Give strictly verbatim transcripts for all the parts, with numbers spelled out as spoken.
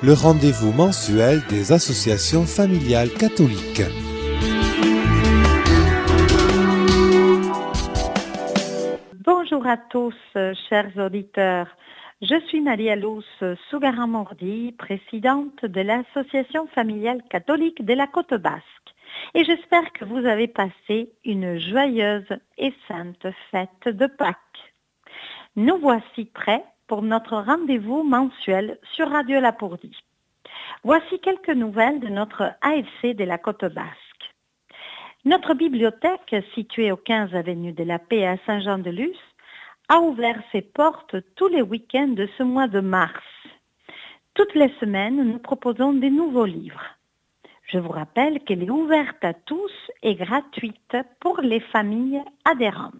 le rendez-vous mensuel des associations familiales catholiques. Bonjour à tous, chers auditeurs. Je suis Maria-Luz Sougaran-Mordi, présidente de l'Association familiale catholique de la Côte Basque. Et j'espère que vous avez passé une joyeuse et sainte fête de Pâques. Nous voici prêts pour notre rendez-vous mensuel sur Radio Lapourdie. Voici quelques nouvelles de notre A F C de la Côte Basque. Notre bibliothèque, située au quinze avenue de la Paix à Saint-Jean-de-Luz, a ouvert ses portes tous les week-ends de ce mois de mars. Toutes les semaines, nous proposons des nouveaux livres. Je vous rappelle qu'elle est ouverte à tous et gratuite pour les familles adhérentes.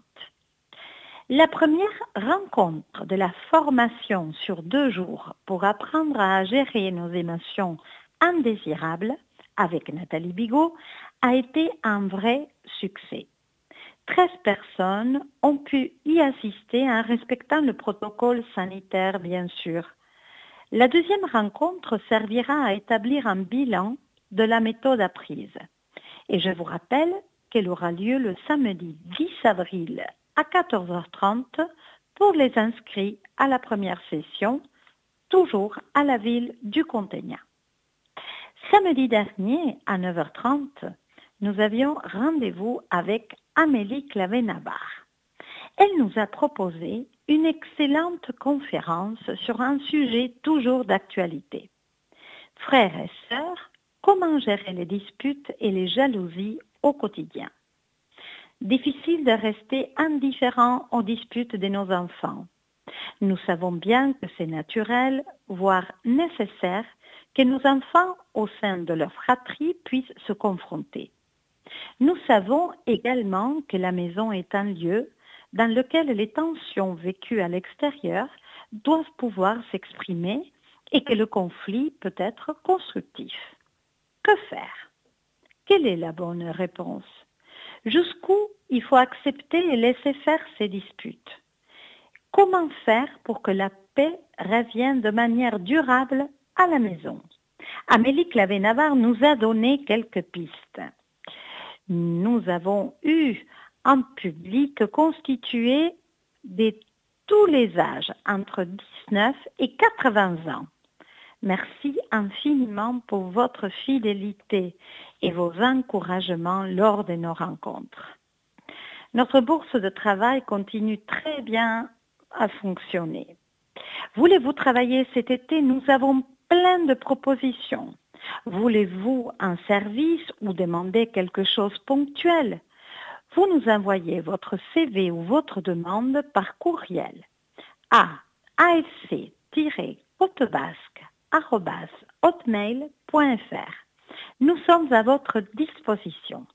La première rencontre de la formation sur deux jours pour apprendre à gérer nos émotions indésirables avec Nathalie Bigot a été un vrai succès. treize personnes ont pu y assister en respectant le protocole sanitaire, bien sûr. La deuxième rencontre servira à établir un bilan de la méthode apprise. Et je vous rappelle qu'elle aura lieu le samedi dix avril à quatorze heures trente pour les inscrits à la première session, toujours à la ville du Contegna. Samedi dernier, à neuf heures trente, nous avions rendez-vous avec Amélie Clavé-Navarre. Elle nous a proposé une excellente conférence sur un sujet toujours d'actualité. Frères et sœurs, comment gérer les disputes et les jalousies au quotidien? Difficile de rester indifférent aux disputes de nos enfants. Nous savons bien que c'est naturel, voire nécessaire, que nos enfants, au sein de leur fratrie, puissent se confronter. Nous savons également que la maison est un lieu dans lequel les tensions vécues à l'extérieur doivent pouvoir s'exprimer et que le conflit peut être constructif. Que faire? Quelle est la bonne réponse? Jusqu'où il faut accepter et laisser faire ces disputes? Comment faire pour que la paix revienne de manière durable à la maison? Amélie Clavé-Navarre nous a donné quelques pistes. Nous avons eu un public constitué de tous les âges, entre dix-neuf et quatre-vingts ans. Merci infiniment pour votre fidélité et vos encouragements lors de nos rencontres. Notre bourse de travail continue très bien à fonctionner. Voulez-vous travailler cet été? Nous avons plein de propositions. Voulez-vous un service ou demander quelque chose ponctuel? Vous nous envoyez votre C V ou votre demande par courriel à a f c tiret côte basque arobase hotmail point f r. Nous sommes à votre disposition.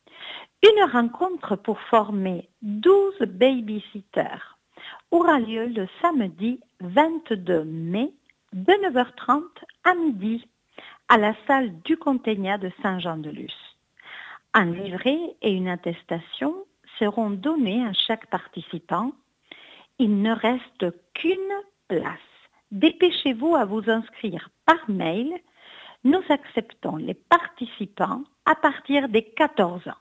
Une rencontre pour former douze babysitters aura lieu le samedi vingt-deux mai de neuf heures trente à midi à la salle du Contegna de Saint-Jean-de-Luz. Un livret et une attestation seront donnés à chaque participant. Il ne reste qu'une place. Dépêchez-vous à vous inscrire par mail. Nous acceptons les participants à partir des quatorze ans.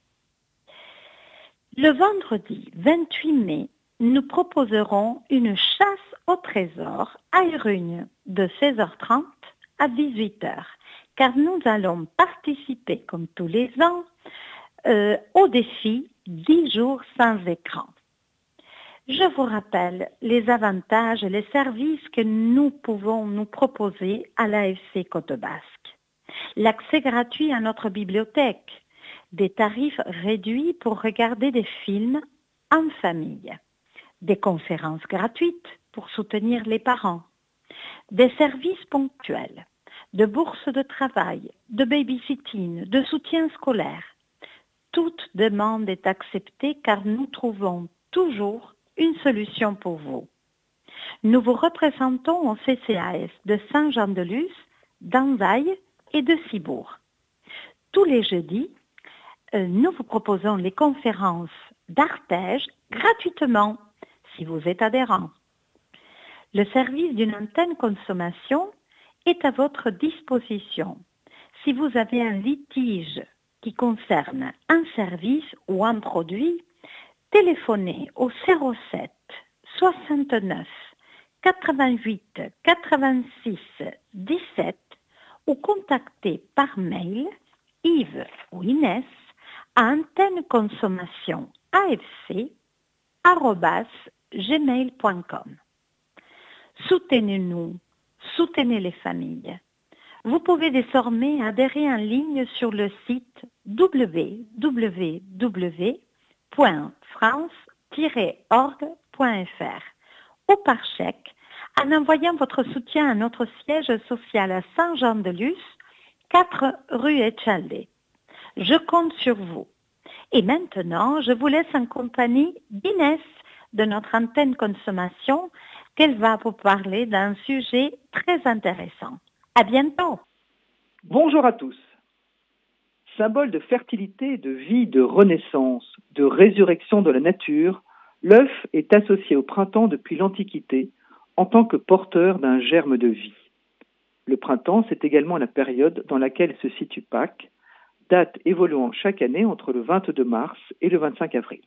Le vendredi vingt-huit mai, nous proposerons une chasse au trésor à Irugne de seize heures trente à dix-huit heures, car nous allons participer, comme tous les ans, euh, au défi dix jours sans écran. Je vous rappelle les avantages et les services que nous pouvons nous proposer à l'A F C Côte Basque. L'accès gratuit à notre bibliothèque, des tarifs réduits pour regarder des films en famille, des conférences gratuites pour soutenir les parents, des services ponctuels, de bourses de travail, de babysitting, de soutien scolaire. Toute demande est acceptée car nous trouvons toujours une solution pour vous. Nous vous représentons au C C A S de Saint-Jean-de-Luz, d'Anzaï et de Cibourg. Tous les jeudis, euh, nous vous proposons les conférences d'Artege gratuitement si vous êtes adhérent. Le service d'une antenne consommation est à votre disposition. Si vous avez un litige qui concerne un service ou un produit, téléphonez au zéro sept soixante-neuf quatre-vingt-huit quatre-vingt-six dix-sept ou contactez par mail Yves ou Inès à antenne consommation A F C arobase gmail point com. Soutenez-nous, soutenez les familles. Vous pouvez désormais adhérer en ligne sur le site w w w point france tiret org point f r ou par chèque en envoyant votre soutien à notre siège social à Saint-Jean-de-Luz, quatre rue Etchalde. Je compte sur vous. Et maintenant, je vous laisse en compagnie d'Inès de notre antenne consommation, qu'elle va vous parler d'un sujet très intéressant. À bientôt. Bonjour à tous. Symbole de fertilité, de vie, de renaissance, de résurrection de la nature, l'œuf est associé au printemps depuis l'Antiquité en tant que porteur d'un germe de vie. Le printemps, c'est également la période dans laquelle se situe Pâques, date évoluant chaque année entre le vingt-deux mars et le vingt-cinq avril.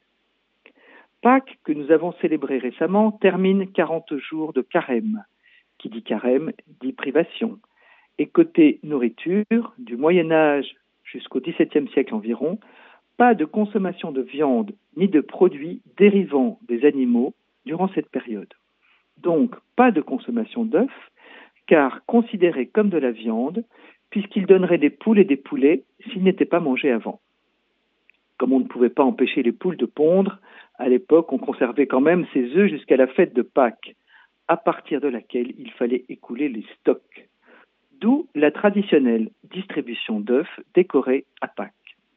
Pâques, que nous avons célébré récemment, termine quarante jours de carême. Qui dit carême dit privation. Et côté nourriture, du Moyen-Âge jusqu'au dix-septième siècle environ, pas de consommation de viande ni de produits dérivant des animaux durant cette période. Donc, pas de consommation d'œufs, car considérés comme de la viande, puisqu'ils donneraient des poules et des poulets s'ils n'étaient pas mangés avant. Comme on ne pouvait pas empêcher les poules de pondre, à l'époque, on conservait quand même ces œufs jusqu'à la fête de Pâques, à partir de laquelle il fallait écouler les stocks. D'où la traditionnelle distribution d'œufs décorés à Pâques.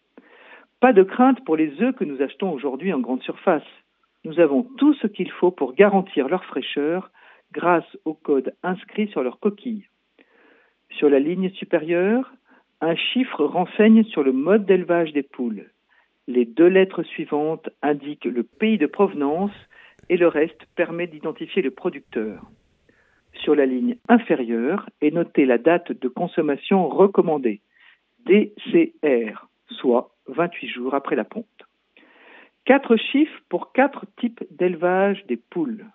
Pas de crainte pour les œufs que nous achetons aujourd'hui en grande surface. Nous avons tout ce qu'il faut pour garantir leur fraîcheur grâce au code inscrit sur leur coquille. Sur la ligne supérieure, un chiffre renseigne sur le mode d'élevage des poules. Les deux lettres suivantes indiquent le pays de provenance et le reste permet d'identifier le producteur. Sur la ligne inférieure est notée la date de consommation recommandée, D C R, soit vingt-huit jours après la ponte. Quatre chiffres pour quatre types d'élevage des poules.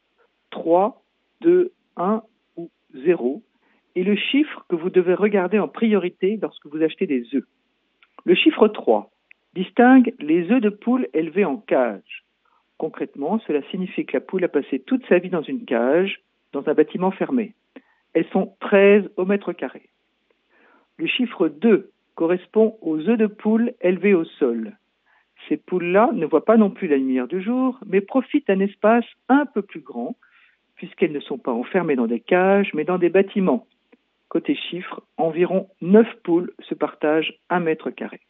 trois, deux, un ou zéro est le chiffre que vous devez regarder en priorité lorsque vous achetez des œufs. Le chiffre trois distingue les œufs de poule élevés en cage. Concrètement, cela signifie que la poule a passé toute sa vie dans une cage, dans un bâtiment fermé. Elles sont treize au mètre carré. Le chiffre deux correspond aux œufs de poule élevés au sol. Ces poules-là ne voient pas non plus la lumière du jour, mais profitent d'un espace un peu plus grand, puisqu'elles ne sont pas enfermées dans des cages, mais dans des bâtiments. Côté chiffre, environ neuf poules se partagent un mètre carré.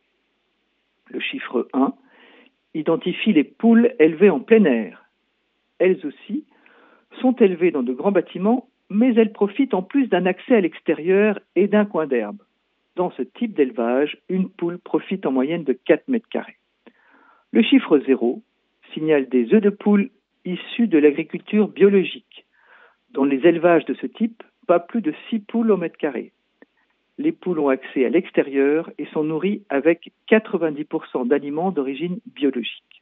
Le chiffre un identifie les poules élevées en plein air. Elles aussi sont élevées dans de grands bâtiments, mais elles profitent en plus d'un accès à l'extérieur et d'un coin d'herbe. Dans ce type d'élevage, une poule profite en moyenne de quatre mètres carrés. Le chiffre zéro signale des œufs de poule issus de l'agriculture biologique. Dans les élevages de ce type, pas plus de six poules au mètre carré. Les poules ont accès à l'extérieur et sont nourries avec quatre-vingt-dix pour cent d'aliments d'origine biologique.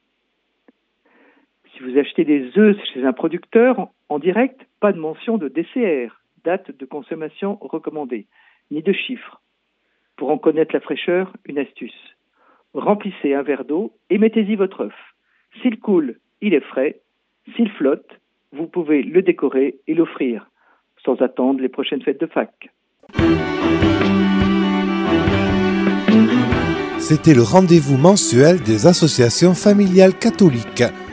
Si vous achetez des œufs chez un producteur en direct, pas de mention de D C R, date de consommation recommandée, ni de chiffres. Pour en connaître la fraîcheur, une astuce. Remplissez un verre d'eau et mettez-y votre œuf. S'il coule, il est frais. S'il flotte, vous pouvez le décorer et l'offrir, sans attendre les prochaines fêtes de Pâques. C'était le rendez-vous mensuel des associations familiales catholiques.